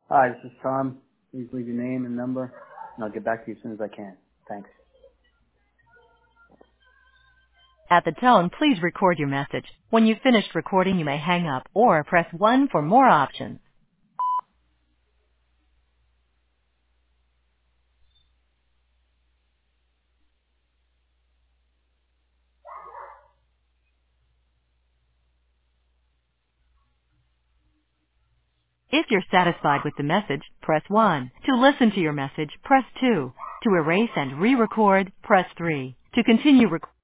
Hi, this is Tom. Please leave your name and number, and I'll get back to you as soon as I can. Thanks. At the tone, please record your message. When you've finished recording, you may hang up or press 1 for more options. If you're satisfied with the message, press 1. To listen to your message, press 2. To erase and re-record, press 3. To continue recording,